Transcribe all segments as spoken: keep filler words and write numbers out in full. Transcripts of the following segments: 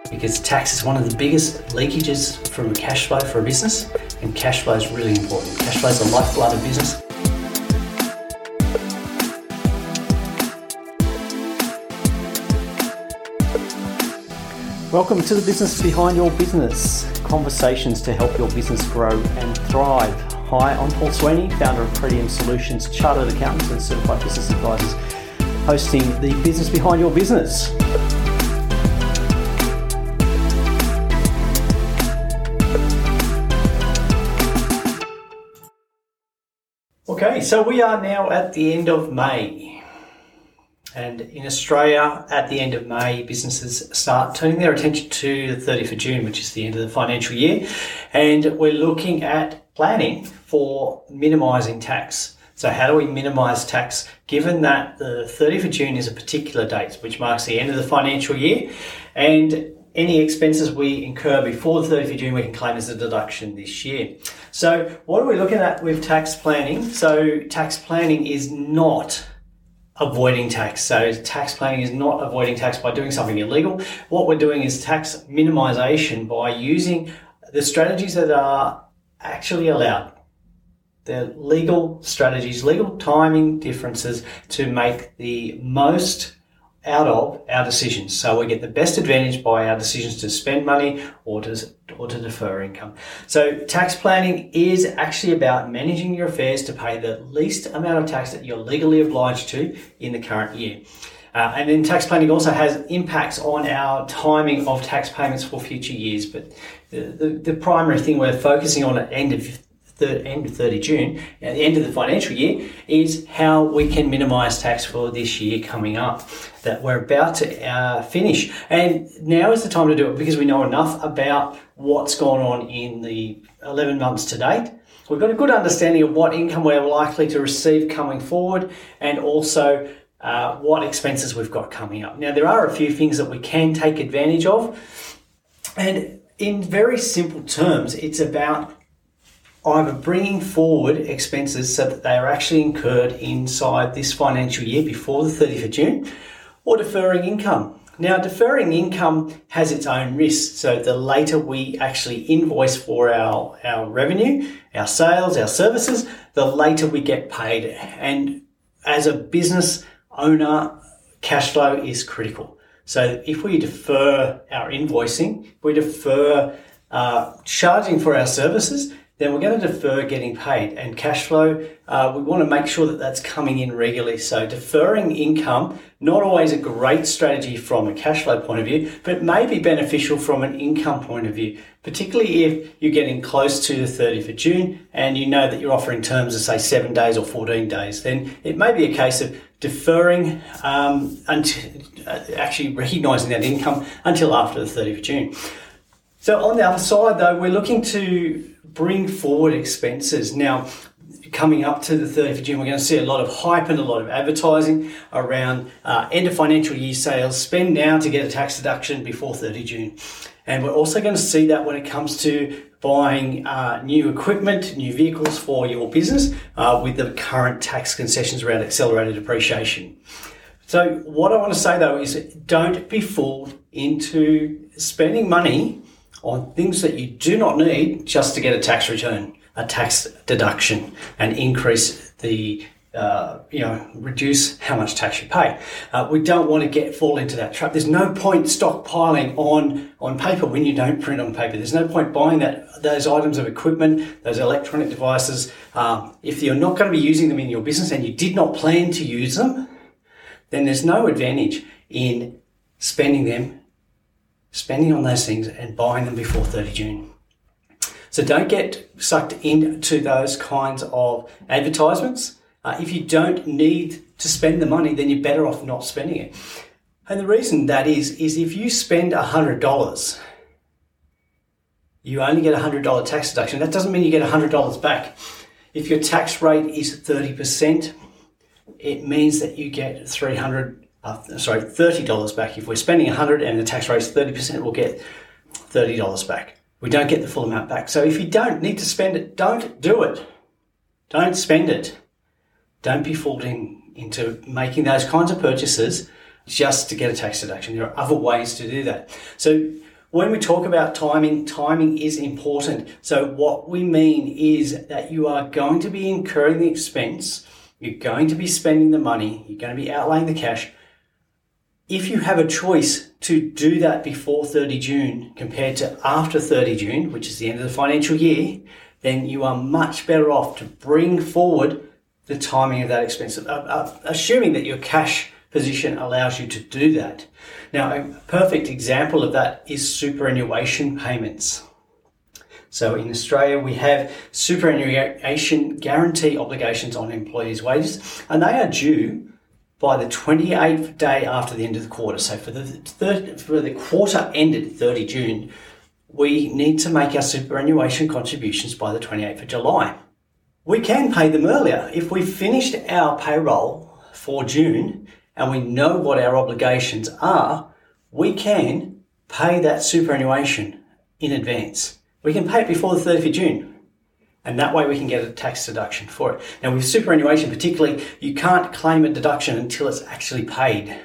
because tax is one of the biggest leakages from cash flow for a business, and cash flow is really important. Cash flow is the lifeblood of business. Welcome to the Business Behind Your Business, conversations to help your business grow and thrive. Hi, I'm Paul Sweeney, founder of Pretium Solutions, Chartered Accountants and Certified Business Advisors, hosting the Business Behind Your Business. Okay, so we are now at the end of May. And in Australia, at the end of May, businesses start turning their attention to the thirtieth of June, which is the end of the financial year. And we're looking at planning for minimising tax. So how do we minimise tax, given that the thirtieth of June is a particular date, which marks the end of the financial year, and any expenses we incur before the thirtieth of June, we can claim as a deduction this year. So what are we looking at with tax planning? So tax planning is not avoiding tax. So tax planning is not avoiding tax by doing something illegal. What we're doing is tax minimization by using the strategies that are actually allowed. They're legal strategies, legal timing differences to make the most out of our decisions. So we get the best advantage by our decisions to spend money or to, or to defer income. So tax planning is actually about managing your affairs to pay the least amount of tax that you're legally obliged to in the current year. Uh, and then tax planning also has impacts on our timing of tax payments for future years. But the, the, the primary thing we're focusing on at the end of the end of thirtieth of June, at the end of the financial year, is how we can minimise tax for this year coming up that we're about to uh, finish. And now is the time to do it because we know enough about what's gone on in the eleven months to date. We've got a good understanding of what income we're likely to receive coming forward, and also uh, what expenses we've got coming up. Now, there are a few things that we can take advantage of, and in very simple terms, it's about either bringing forward expenses so that they are actually incurred inside this financial year before the thirtieth of June, or deferring income. Now, deferring income has its own risks. So the later we actually invoice for our, our revenue, our sales, our services, the later we get paid. And as a business owner, cash flow is critical. So if we defer our invoicing, we defer uh, charging for our services, then we're going to defer getting paid. And cash flow, uh, we want to make sure that that's coming in regularly. So deferring income, not always a great strategy from a cash flow point of view, but may be beneficial from an income point of view, particularly if you're getting close to the thirtieth of June and you know that you're offering terms of, say, seven days or fourteen days. Then it may be a case of deferring, um, until, uh, actually recognising that income until after the thirtieth of June. So on the other side, though, we're looking to bring forward expenses. Now, coming up to the thirtieth of June, we're going to see a lot of hype and a lot of advertising around uh, end of financial year sales. Spend now to get a tax deduction before thirtieth of June. And we're also going to see that when it comes to buying uh, new equipment, new vehicles for your business uh, with the current tax concessions around accelerated depreciation. So what I want to say, though, is don't be fooled into spending money on things that you do not need just to get a tax return, a tax deduction, and increase the, uh, you know, reduce how much tax you pay. Uh, we don't want to get fall into that trap. There's no point stockpiling on, on paper when you don't print on paper. There's no point buying that those items of equipment, those electronic devices. Um, if you're not going to be using them in your business and you did not plan to use them, then there's no advantage in spending them spending on those things and buying them before thirtieth of June. So don't get sucked into those kinds of advertisements. Uh, if you don't need to spend the money, then you're better off not spending it. And the reason that is, is if you spend one hundred dollars, you only get a one hundred dollars tax deduction. That doesn't mean you get one hundred dollars back. If your tax rate is thirty percent, it means that you get three hundred dollars Uh, sorry, thirty dollars back. If we're spending one hundred dollars and the tax rate is thirty percent, we'll get thirty dollars back. We don't get the full amount back. So if you don't need to spend it, don't do it. Don't spend it. Don't be fooled in, into making those kinds of purchases just to get a tax deduction. There are other ways to do that. So when we talk about timing, timing is important. So what we mean is that you are going to be incurring the expense, you're going to be spending the money, you're going to be outlaying the cash. If you have a choice to do that before thirty June compared to after thirty June, which is the end of the financial year, then you are much better off to bring forward the timing of that expense, uh, uh, assuming that your cash position allows you to do that. Now, a perfect example of that is superannuation payments. So in Australia, we have superannuation guarantee obligations on employees' wages, and they are due by the twenty-eighth day after the end of the quarter. So for the third, for the quarter ended thirty June, we need to make our superannuation contributions by the twenty-eighth of July. We can pay them earlier. If we finished our payroll for June and we know what our obligations are, we can pay that superannuation in advance. We can pay it before the thirtieth of June, and that way we can get a tax deduction for it. Now with superannuation particularly, you can't claim a deduction until it's actually paid.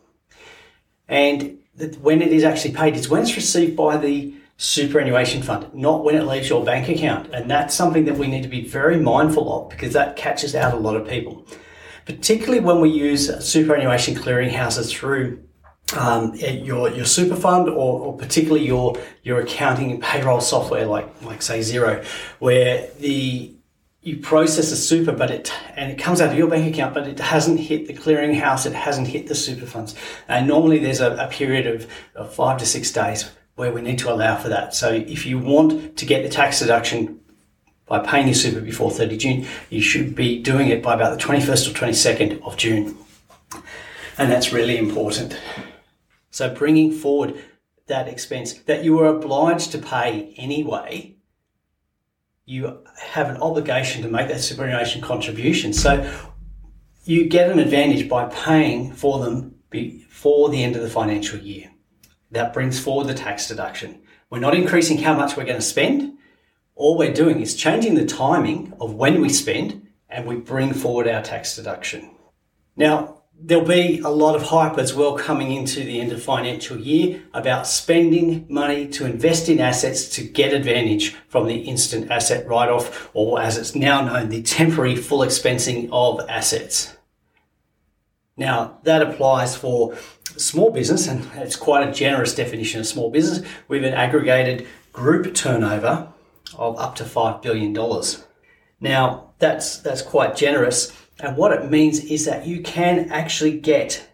And when it is actually paid, it's when it's received by the superannuation fund, not when it leaves your bank account. And that's something that we need to be very mindful of, because that catches out a lot of people, particularly when we use superannuation clearinghouses through um, your your super fund, or, or particularly your your accounting and payroll software, like like say Xero, where the you process a super, but it and it comes out of your bank account, but it hasn't hit the clearinghouse, it hasn't hit the super funds. And normally there's a, a period of, of five to six days where we need to allow for that. So if you want to get the tax deduction by paying your super before thirty June, you should be doing it by about the twenty-first or twenty-second of June. And that's really important. So bringing forward that expense that you are obliged to pay anyway, you have an obligation to make that superannuation contribution. So you get an advantage by paying for them before the end of the financial year. That brings forward the tax deduction. We're not increasing how much we're going to spend. All we're doing is changing the timing of when we spend, and we bring forward our tax deduction. Now, there'll be a lot of hype as well coming into the end of financial year about spending money to invest in assets to get advantage from the instant asset write-off, or as it's now known, the temporary full expensing of assets. Now, that applies for small business, and it's quite a generous definition of small business, with an aggregated group turnover of up to five billion dollars. Now, that's that's quite generous, and what it means is that you can actually get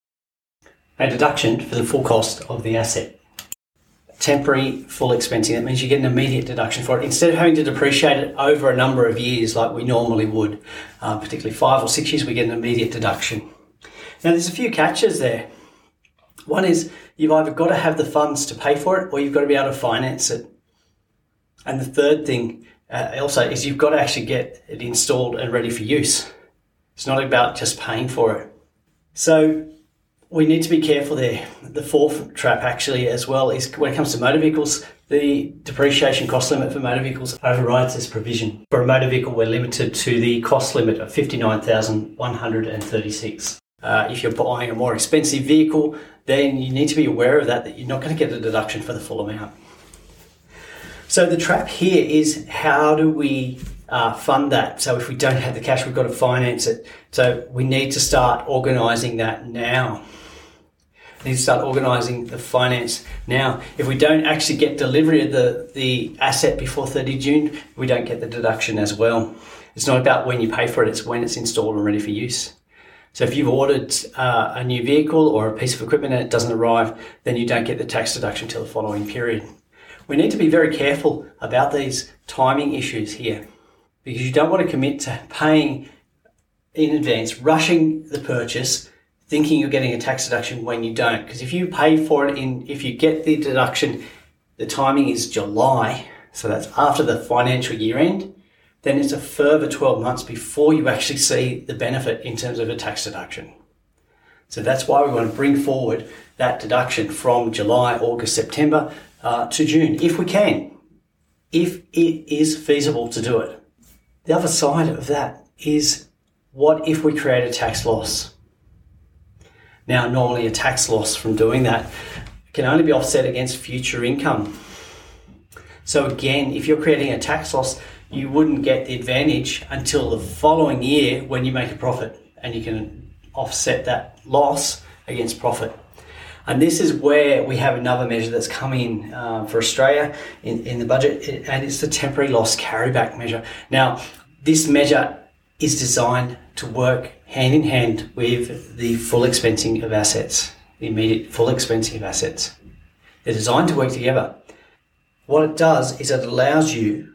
a deduction for the full cost of the asset. Temporary full expensing, that means you get an immediate deduction for it, instead of having to depreciate it over a number of years like we normally would, uh, particularly five or six years, we get an immediate deduction. Now, there's a few catches there. One is you've either got to have the funds to pay for it, or you've got to be able to finance it. And the third thing uh, also is you've got to actually get it installed and ready for use. It's not about just paying for it. So we need to be careful there. The fourth trap actually as well is when it comes to motor vehicles, the depreciation cost limit for motor vehicles overrides this provision. For a motor vehicle, we're limited to the cost limit of fifty-nine thousand one hundred thirty-six. Uh, if you're buying a more expensive vehicle, then you need to be aware of that, that you're not going to get a deduction for the full amount. So the trap here is, how do we uh, fund that? So if we don't have the cash, we've got to finance it. So we need to start organising that now. We need to start organising the finance now. If we don't actually get delivery of the, the asset before thirty June, we don't get the deduction as well. It's not about when you pay for it, it's when it's installed and ready for use. So if you've ordered uh, a new vehicle or a piece of equipment and it doesn't arrive, then you don't get the tax deduction until the following period. We need to be very careful about these timing issues here, because you don't want to commit to paying in advance, rushing the purchase, thinking you're getting a tax deduction when you don't. Because if you pay for it in, if you get the deduction, the timing is July, so that's after the financial year end, then it's a further twelve months before you actually see the benefit in terms of a tax deduction. So that's why we want to bring forward that deduction from July, August, September uh, to June, if we can, if it is feasible to do it. The other side of that is, what if we create a tax loss? Now, normally a tax loss from doing that can only be offset against future income. So again, if you're creating a tax loss, you wouldn't get the advantage until the following year when you make a profit, and you can offset that loss against profit. And this is where we have another measure that's come in uh, for Australia in, in the budget, and it's the temporary loss carryback measure. Now, this measure is designed to work hand in hand with the full expensing of assets, the immediate full expensing of assets. They're designed to work together. What it does is it allows you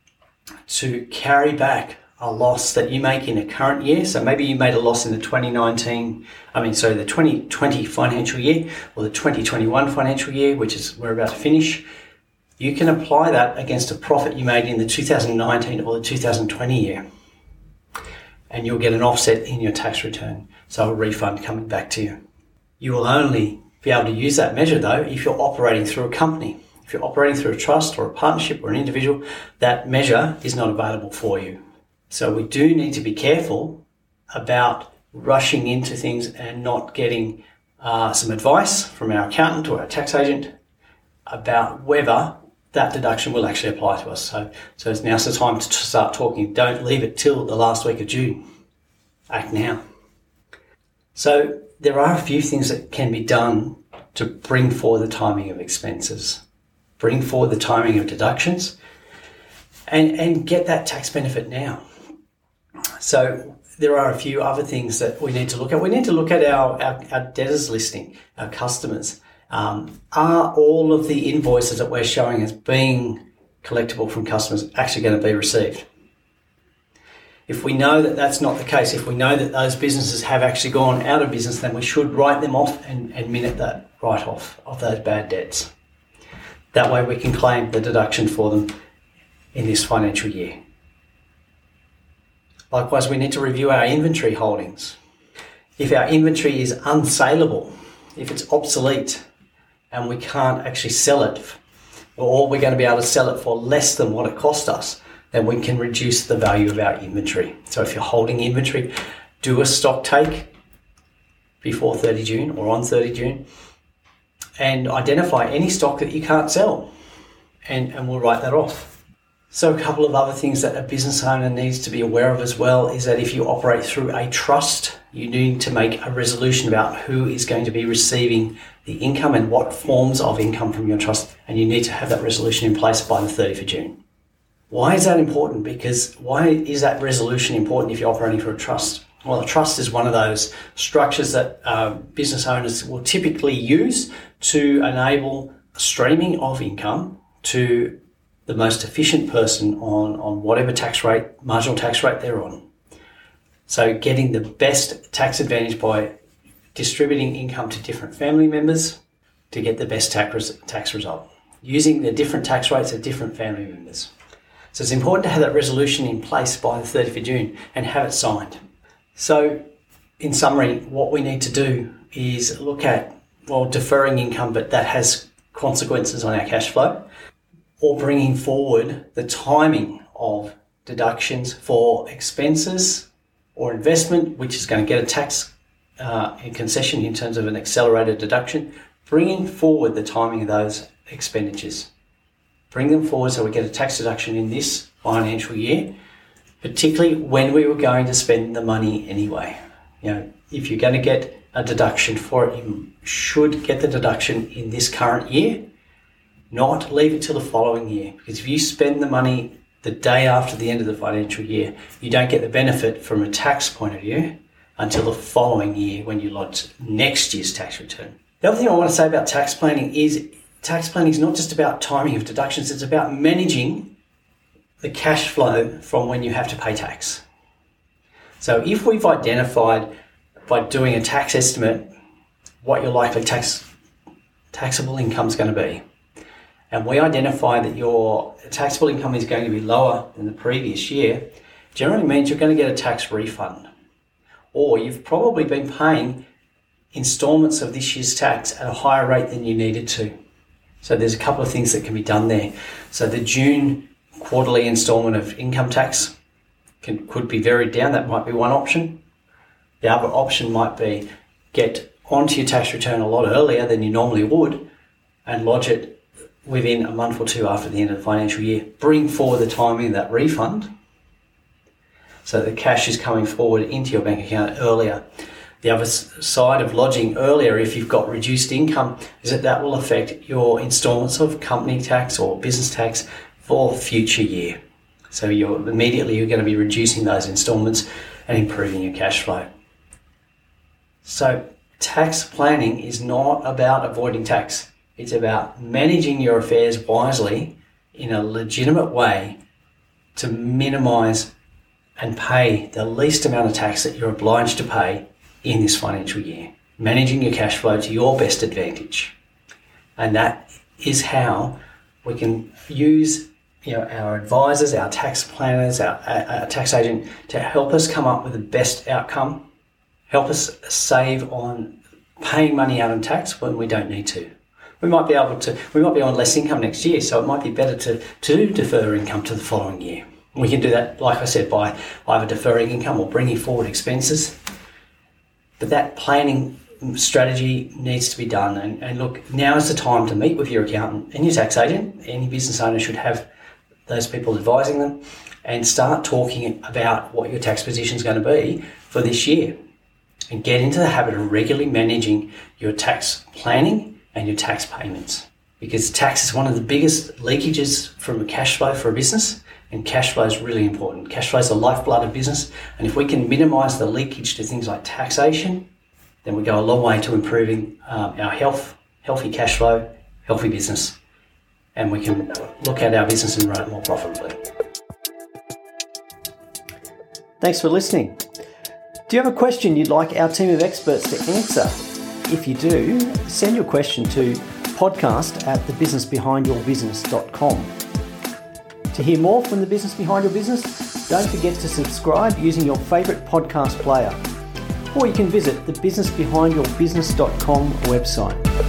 to carry back a loss that you make in a current year. So maybe you made a loss in the twenty nineteen, I mean, sorry, the twenty twenty financial year or the twenty twenty-one financial year, which is we're about to finish. You can apply that against a profit you made in the two thousand nineteen or the two thousand twenty year, and you'll get an offset in your tax return. So a refund coming back to you. You will only be able to use that measure though if you're operating through a company. If you're operating through a trust or a partnership or an individual, that measure is not available for you. So we do need to be careful about rushing into things and not getting uh, some advice from our accountant or our tax agent about whether that deduction will actually apply to us. So, so it's now's the time to start talking. Don't leave it till the last week of June. Act now. So there are a few things that can be done to bring forward the timing of expenses, bring forward the timing of deductions, and, and get that tax benefit now. So there are a few other things that we need to look at. We need to look at our, our, our debtors listing, our customers. Um, are all of the invoices that we're showing as being collectible from customers actually going to be received? If we know that that's not the case, if we know that those businesses have actually gone out of business, then we should write them off and, and minute that write-off of those bad debts. That way we can claim the deduction for them in this financial year. Likewise, we need to review our inventory holdings. If our inventory is unsaleable, if it's obsolete and we can't actually sell it, or we're going to be able to sell it for less than what it cost us, then we can reduce the value of our inventory. So if you're holding inventory, do a stock take before thirty June or on thirty June and identify any stock that you can't sell, and, and we'll write that off. So a couple of other things that a business owner needs to be aware of as well is that if you operate through a trust, you need to make a resolution about who is going to be receiving the income and what forms of income from your trust, and you need to have that resolution in place by the thirtieth of June. Why is that important? Because why is that resolution important if you're operating for a trust? Well, a trust is one of those structures that uh, business owners will typically use to enable streaming of income to the most efficient person on, on whatever tax rate, marginal tax rate they're on. So getting the best tax advantage by distributing income to different family members to get the best tax, tax result, using the different tax rates of different family members. So it's important to have that resolution in place by the thirtieth of June and have it signed. So in summary, what we need to do is look at, well, deferring income, but that has consequences on our cash flow, or bringing forward the timing of deductions for expenses or investment, which is going to get a tax uh, concession in terms of an accelerated deduction, bringing forward the timing of those expenditures. Bring them forward so we get a tax deduction in this financial year, particularly when we were going to spend the money anyway. You know, if you're going to get a deduction for it, you should get the deduction in this current year, not leave it till the following year. Because if you spend the money the day after the end of the financial year, you don't get the benefit from a tax point of view until the following year when you lodge next year's tax return. The other thing I want to say about tax planning is tax planning is not just about timing of deductions, it's about managing the cash flow from when you have to pay tax. So if we've identified by doing a tax estimate what your likely tax taxable income is going to be, and we identify that your taxable income is going to be lower than the previous year, generally means you're going to get a tax refund. Or you've probably been paying installments of this year's tax at a higher rate than you needed to. So there's a couple of things that can be done there. So the June quarterly installment of income tax can, could be varied down. That might be one option. The other option might be get onto your tax return a lot earlier than you normally would and lodge it within a month or two after the end of the financial year. Bring forward the timing of that refund so the cash is coming forward into your bank account earlier. The other side of lodging earlier, if you've got reduced income, is that that will affect your instalments of company tax or business tax for future year. So you're immediately you're going to be reducing those instalments and improving your cash flow. So tax planning is not about avoiding tax. It's about managing your affairs wisely in a legitimate way to minimise and pay the least amount of tax that you're obliged to pay in this financial year. Managing your cash flow to your best advantage. And that is how we can use you know, our advisors, our tax planners, our, our tax agent to help us come up with the best outcome, help us save on paying money out on tax when we don't need to. We might be able to, we might be on less income next year, so it might be better to, to defer income to the following year. We can do that, like I said, by either deferring income or bringing forward expenses. But that planning strategy needs to be done. And, and look, now is the time to meet with your accountant and your tax agent. Any business owner should have those people advising them and start talking about what your tax position is going to be for this year. And get into the habit of regularly managing your tax planning and your tax payments. Because tax is one of the biggest leakages from a cash flow for a business. And cash flow is really important. Cash flow is the lifeblood of business. And if we can minimise the leakage to things like taxation, then we go a long way to improving um, our health, healthy cash flow, healthy business. And we can look at our business and run it more profitably. Thanks for listening. Do you have a question you'd like our team of experts to answer? If you do, send your question to podcast at the business behind your business dot com. To hear more from The Business Behind Your Business, don't forget to subscribe using your favourite podcast player. Or you can visit the business behind your business dot com website.